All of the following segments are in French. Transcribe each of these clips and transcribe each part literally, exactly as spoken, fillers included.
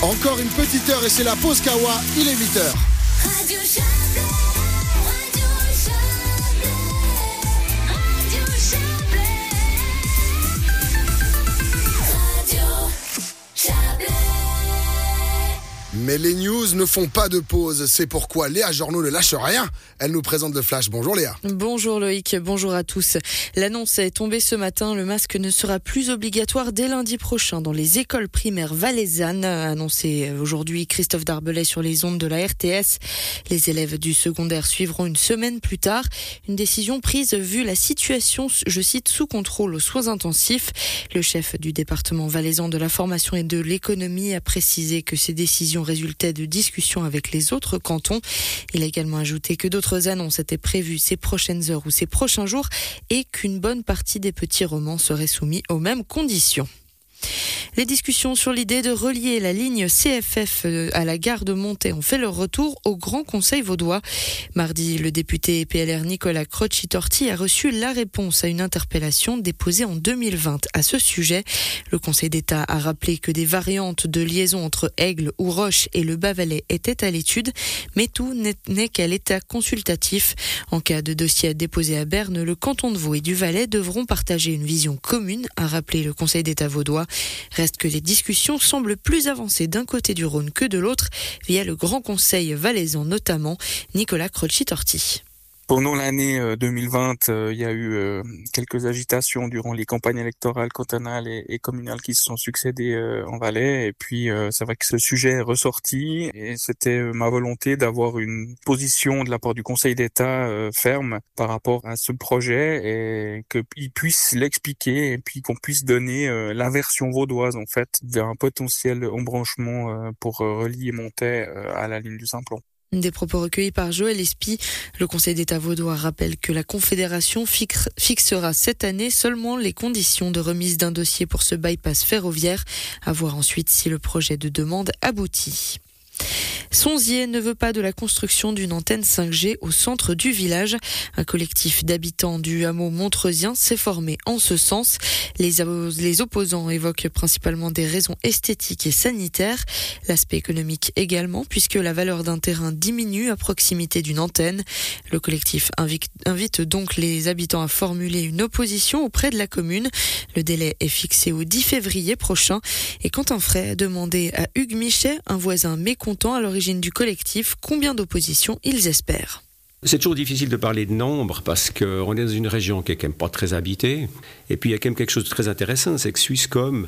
Encore une petite heure et c'est la pause Kawa, il est huit heures. Radio Chablais, Radio Chablais, Radio Chablais, Radio Chablais. Mais les news ne font pas de pause, c'est pourquoi Léa Journeau ne lâche rien. Elle nous présente le flash. Bonjour Léa. Bonjour Loïc, bonjour à tous. L'annonce est tombée ce matin, le masque ne sera plus obligatoire dès lundi prochain dans les écoles primaires valaisannes, a annoncé aujourd'hui Christophe Darbelay sur les ondes de la R T S. Les élèves du secondaire suivront une semaine plus tard. Une décision prise vu la situation, je cite, sous contrôle aux soins intensifs. Le chef du département valaisan de la formation et de l'économie a précisé que ces décisions résultaient de discussions avec les autres cantons. Il a également ajouté que d'autres annonces étaient prévues ces prochaines heures ou ces prochains jours et qu'une bonne partie des petits romans seraient soumis aux mêmes conditions. Les discussions sur l'idée de relier la ligne C F F à la gare de Montet ont fait leur retour au Grand Conseil vaudois. Mardi, le député P L R Nicolas Crocci-Torti a reçu la réponse à une interpellation déposée en deux mille vingt à ce sujet. Le Conseil d'État a rappelé que des variantes de liaison entre Aigle ou Roche et le Bas-Valais étaient à l'étude, mais tout n'est qu'à l'état consultatif. En cas de dossier déposé à Berne, le canton de Vaud et du Valais devront partager une vision commune, a rappelé le Conseil d'État vaudois. Reste que les discussions semblent plus avancées d'un côté du Rhône que de l'autre, via le Grand Conseil valaisan notamment. Nicolas Crocci-Torti. Pendant l'année deux mille vingt, il y a eu quelques agitations durant les campagnes électorales cantonales et, et communales qui se sont succédées en Valais. Et puis, c'est vrai que ce sujet est ressorti et c'était ma volonté d'avoir une position de la part du Conseil d'État ferme par rapport à ce projet et qu'il puisse l'expliquer et puis qu'on puisse donner la version vaudoise, en fait, d'un potentiel embranchement pour relier Montet à la ligne du Simplon. Des propos recueillis par Joël Espy. Le Conseil d'État vaudois rappelle que la Confédération fixera cette année seulement les conditions de remise d'un dossier pour ce bypass ferroviaire. À voir ensuite si le projet de demande aboutit. Sonzier ne veut pas de la construction d'une antenne cinq G au centre du village. Un collectif d'habitants du hameau montreusien s'est formé en ce sens. Les, les opposants évoquent principalement des raisons esthétiques et sanitaires. L'aspect économique également, puisque la valeur d'un terrain diminue à proximité d'une antenne. Le collectif invite, invite donc les habitants à formuler une opposition auprès de la commune. Le délai est fixé au dix février prochain. Et Quentin Frey a demandé à Hugues Michet, un voisin mécontent à l'origine du collectif, combien d'oppositions ils espèrent. C'est toujours difficile de parler de nombre parce qu'on est dans une région qui est quand même pas très habitée. Et puis il y a quand même quelque chose de très intéressant, c'est que Swisscom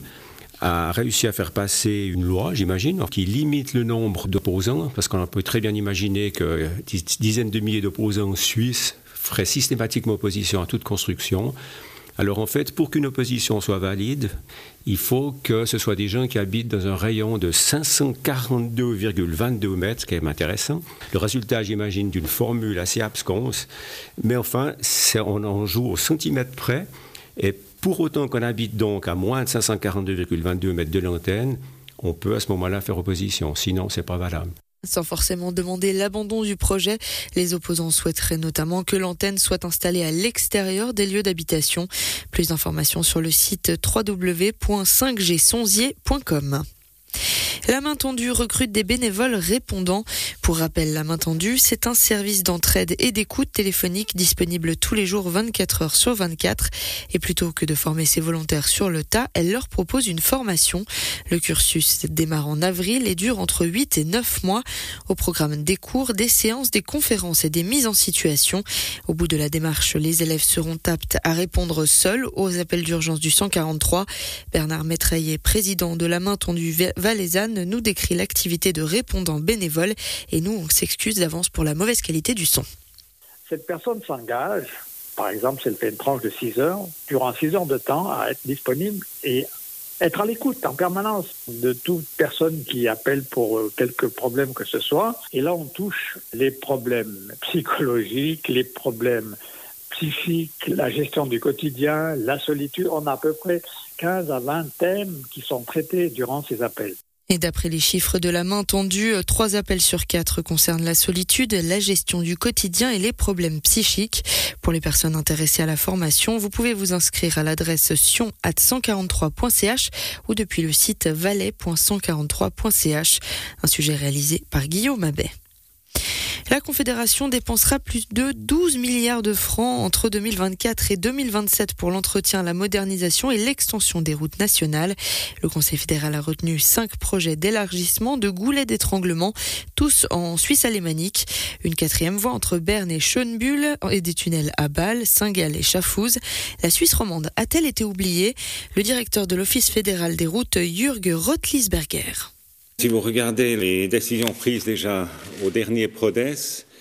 a réussi à faire passer une loi, j'imagine, qui limite le nombre d'opposants, parce qu'on peut très bien imaginer que dizaines de milliers d'opposants suisses feraient systématiquement opposition à toute construction. Alors en fait, pour qu'une opposition soit valide, il faut que ce soit des gens qui habitent dans un rayon de cinq cent quarante-deux virgule vingt-deux mètres, ce qui est intéressant. Le résultat, j'imagine, d'une formule assez absconse, mais enfin, c'est, on en joue au centimètre près, et pour autant qu'on habite donc à moins de cinq cent quarante-deux virgule vingt-deux mètres de l'antenne, on peut à ce moment-là faire opposition, sinon c'est pas valable. Sans forcément demander l'abandon du projet, les opposants souhaiteraient notamment que l'antenne soit installée à l'extérieur des lieux d'habitation. Plus d'informations sur le site w w w point cinq g sonzier point com. La main tendue recrute des bénévoles répondants. Pour rappel, la main tendue, c'est un service d'entraide et d'écoute téléphonique disponible tous les jours vingt-quatre heures sur vingt-quatre. Et plutôt que de former ses volontaires sur le tas, elle leur propose une formation. Le cursus démarre en avril et dure entre huit et neuf mois. Au programme des cours, des séances, des conférences et des mises en situation. Au bout de la démarche, les élèves seront aptes à répondre seuls aux appels d'urgence du cent quarante-trois. Bernard Métraillé, président de la main tendue valaisanne, nous décrit l'activité de répondant bénévole et nous, on s'excuse d'avance pour la mauvaise qualité du son. Cette personne s'engage, par exemple, si elle fait une tranche de six heures, durant six heures de temps, à être disponible et être à l'écoute en permanence de toute personne qui appelle pour quelque problème que ce soit. Et là, on touche les problèmes psychologiques, les problèmes psychiques, la gestion du quotidien, la solitude. On a à peu près quinze à vingt thèmes qui sont traités durant ces appels. Et d'après les chiffres de la main tendue, trois appels sur quatre concernent la solitude, la gestion du quotidien et les problèmes psychiques. Pour les personnes intéressées à la formation, vous pouvez vous inscrire à l'adresse sion arobase cent quarante-trois point c h ou depuis le site valais point cent quarante-trois point c h. Un sujet réalisé par Guillaume Abbet. La Confédération dépensera plus de douze milliards de francs entre deux mille vingt-quatre et deux mille vingt-sept pour l'entretien, la modernisation et l'extension des routes nationales. Le Conseil fédéral a retenu cinq projets d'élargissement de goulets d'étranglement, tous en Suisse alémanique. Une quatrième voie entre Berne et Schönbuhl et des tunnels à Bâle, Saint-Gall et Schaffhouse. La Suisse romande a-t-elle été oubliée ? Le directeur de l'Office fédéral des routes, Jürg Rotlisberger. Si vous regardez les décisions prises déjà au dernier Prodes,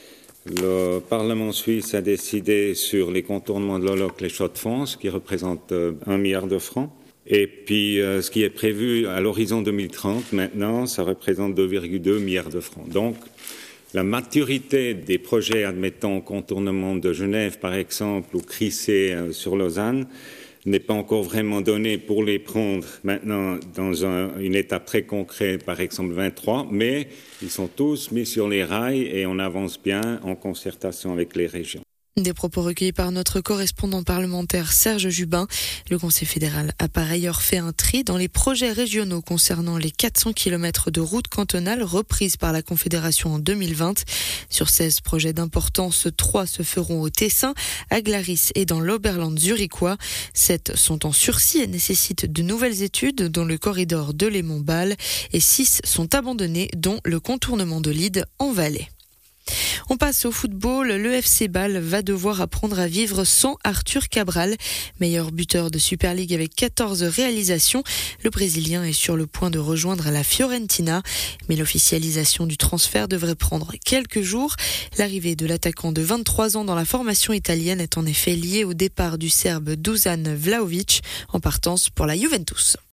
le Parlement suisse a décidé sur les contournements de l'Oloc, les Chaux-de-Fonds, qui représentent un milliard de francs. Et puis, euh, ce qui est prévu à l'horizon deux mille trente, maintenant, ça représente deux virgule deux milliards de francs. Donc, la maturité des projets, admettons, contournement de Genève, par exemple, ou Crissé euh, sur Lausanne, n'est pas encore vraiment donné pour les prendre maintenant dans un, une étape très concrète, par exemple vingt-trois, mais ils sont tous mis sur les rails et on avance bien en concertation avec les régions. Des propos recueillis par notre correspondant parlementaire Serge Jubin. Le Conseil fédéral a par ailleurs fait un tri dans les projets régionaux concernant les quatre cents kilomètres de routes cantonales reprises par la Confédération en deux mille vingt. Sur seize projets d'importance, trois se feront au Tessin, à Glaris et dans l'Oberland zurichois. sept sont en sursis et nécessitent de nouvelles études, dont le corridor de Lémont-Bâle, et six sont abandonnés, dont le contournement de Lide en Valais. On passe au football. Le F C Bâle va devoir apprendre à vivre sans Arthur Cabral, meilleur buteur de Super League avec quatorze réalisations. Le Brésilien est sur le point de rejoindre la Fiorentina, mais l'officialisation du transfert devrait prendre quelques jours. L'arrivée de l'attaquant de vingt-trois ans dans la formation italienne est en effet liée au départ du Serbe Dusan Vlahovic en partance pour la Juventus.